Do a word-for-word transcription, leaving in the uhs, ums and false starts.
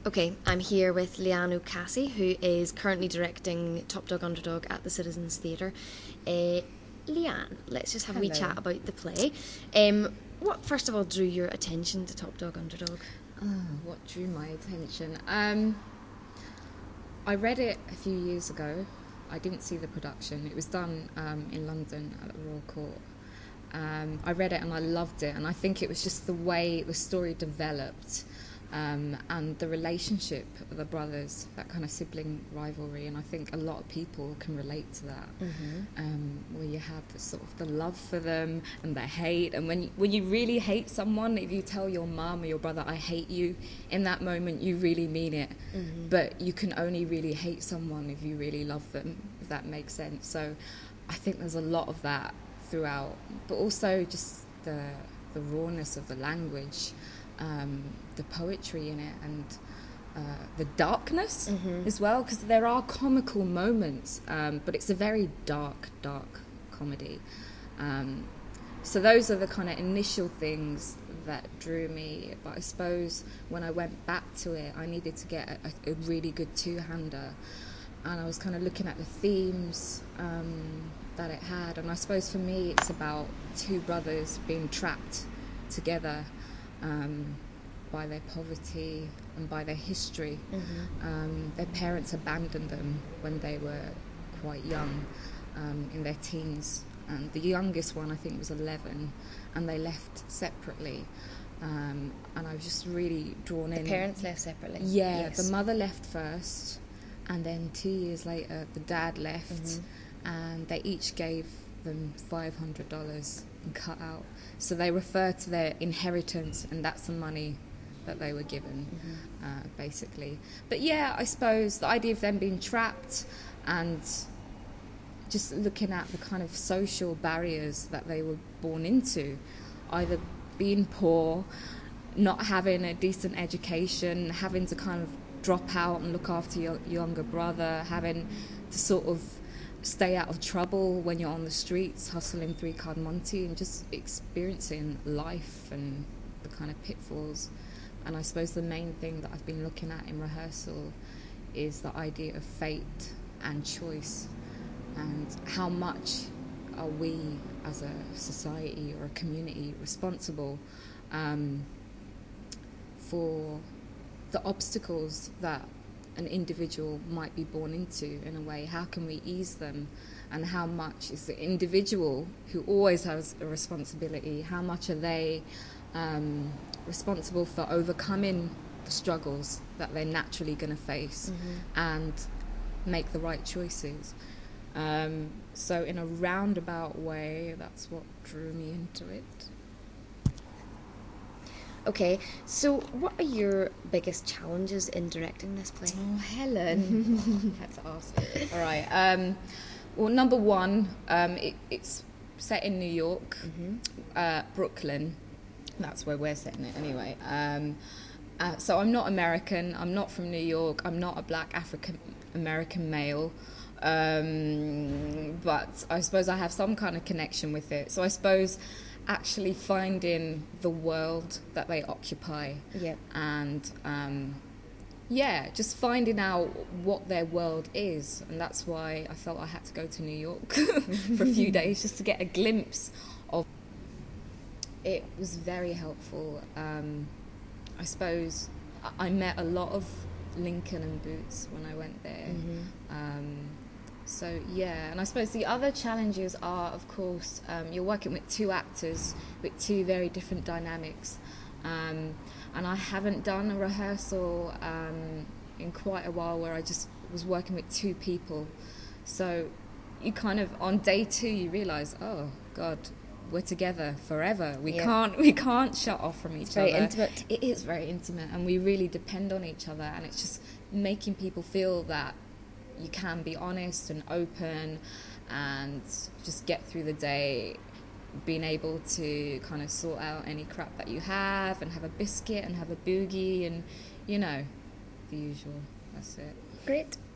Okay, I'm here with Leanne O'Casey, who is currently directing Top Dog Underdog at the Citizens Theatre. Uh, Leanne, let's just have Hello. a wee chat about the play. Um, what, first of all, drew your attention to Top Dog Underdog? Oh, what drew my attention? Um, I read it a few years ago. I didn't see the production. It was done um, in London at the Royal Court. Um, I read it and I loved it, and I think it was just the way the story developed. Um, and the relationship of the brothers, that kind of sibling rivalry, and I think a lot of people can relate to that. Mm-hmm. Um, where you have the sort of the love for them and the hate, and when you, when you really hate someone, if you tell your mum or your brother, "I hate you," in that moment you really mean it. Mm-hmm. But you can only really hate someone if you really love them, if that makes sense. So I think there's a lot of that throughout, but also just the the rawness of the language. Um, the poetry in it, and uh, the darkness Mm-hmm. as well, because there are comical moments, um, but it's a very dark, dark comedy. Um, so those are the kind of initial things that drew me. But I suppose when I went back to it, I needed to get a, a really good two-hander, and I was kind of looking at the themes um, that it had. And I suppose for me, it's about two brothers being trapped together. Um, by their poverty and by their history. Mm-hmm. Um, their parents abandoned them when they were quite young, um, in their teens. And the youngest one, I think, was eleven, and they left separately. Um, and I was just really drawn The in. parents left separately? Yeah, Yes. the mother left first, and then two years later, the dad left, Mm-hmm. and they each gave them five hundred dollars and cut out. So they refer to their inheritance, and that's the money that they were given, Mm-hmm. uh, basically. But yeah, I suppose the idea of them being trapped and just looking at the kind of social barriers that they were born into, either being poor, not having a decent education, having to kind of drop out and look after your younger brother, having to sort of stay out of trouble when you're on the streets hustling three card Monty, and just experiencing life and the kind of pitfalls. And I suppose the main thing that I've been looking at in rehearsal is the idea of fate and choice, and how much are we as a society or a community responsible um, for the obstacles that an individual might be born into. In a way, how can we ease them, and how much is the individual, who always has a responsibility, how much are they um, responsible for overcoming the struggles that they're naturally going to face, Mm-hmm. and make the right choices. Um, so in a roundabout way, that's what drew me into it. Okay, so what are your biggest challenges in directing this play? Oh, Helen. Had to ask. All right. Um, well, number one, um, it, it's set in New York, Mm-hmm. uh, Brooklyn. That's where we're setting it anyway. Um, uh, so I'm not American. I'm not from New York. I'm not a black African American male. Um, but I suppose I have some kind of connection with it. So I suppose actually finding the world that they occupy, Yep. and um, yeah, just finding out what their world is. And that's why I felt I had to go to New York for a few days just to get a glimpse of it. Was very helpful. um, I suppose I I met a lot of Lincoln and Boots when I went there. Mm-hmm. um, So, yeah, and I suppose the other challenges are, of course, um, you're working with two actors with two very different dynamics. Um, and I haven't done a rehearsal um, in quite a while where I just was working with two people. So you kind of, on day two, you realise, oh, God, we're together forever. We Yeah. can't we can't shut off from each It's very other. intimate. It is very intimate, and we really depend on each other. And it's just making people feel that you can be honest and open, and just get through the day being able to kind of sort out any crap that you have, and have a biscuit and have a boogie, and, you know, the usual. That's it. Great.